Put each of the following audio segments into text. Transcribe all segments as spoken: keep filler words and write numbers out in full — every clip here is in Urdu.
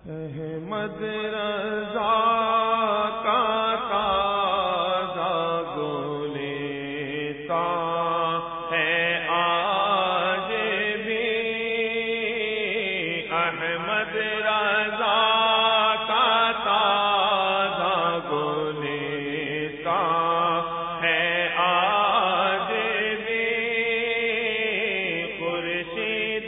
احمد رضا کا تازہ گلستاں ہے آج بھی، احمد رضا کا تازہ گلستاں ہے آج بھی، خورشید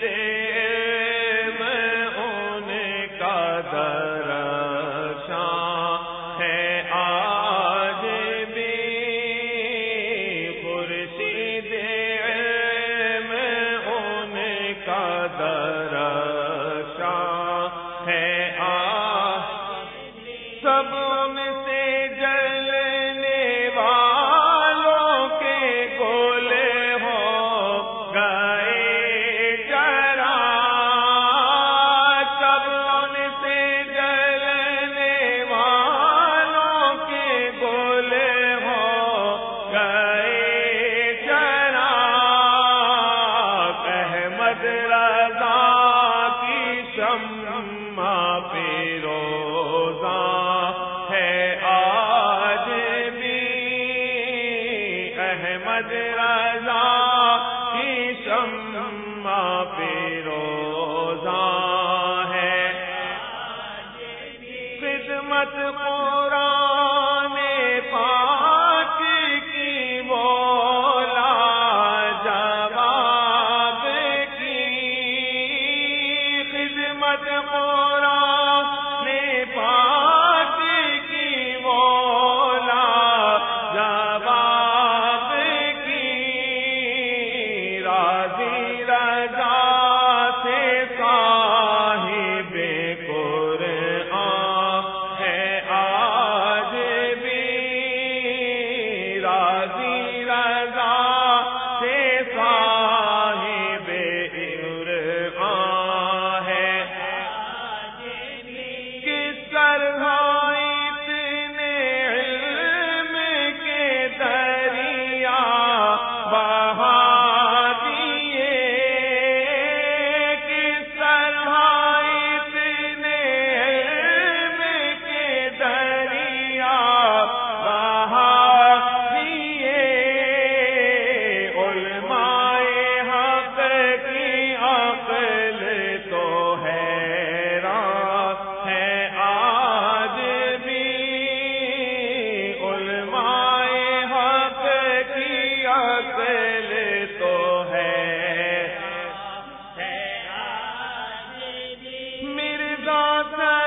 درخشاں ہے آج بھی، خورشید علم ان کا درخشاں ہے آج، سب ان سے جلنے والوں کے گل ہو گئے جرا، سب ان سے جلنے والوں کے گل ہو گئے جرا، احمد رضا کی شمع پیروزاں ہے آج بھی، احمد رضا کی شمع پیروزاں ہے خدمت قرآن پاک کی مولا جواب کی، خدمت قرآن پاک کی مولا جواب کی، راضی رضا سے صاحب قرآن ہے آج بھی، راضی رضا سے صاحب قرآن ہے کس طرح اتنے علم کے دریا بہا دیے، کس طرح اتنے علم کے دریا بہا دیے، علماء حق کی عقل تو حیران ہے آج بھی، علماء حق کی عقل تو ہے مرزا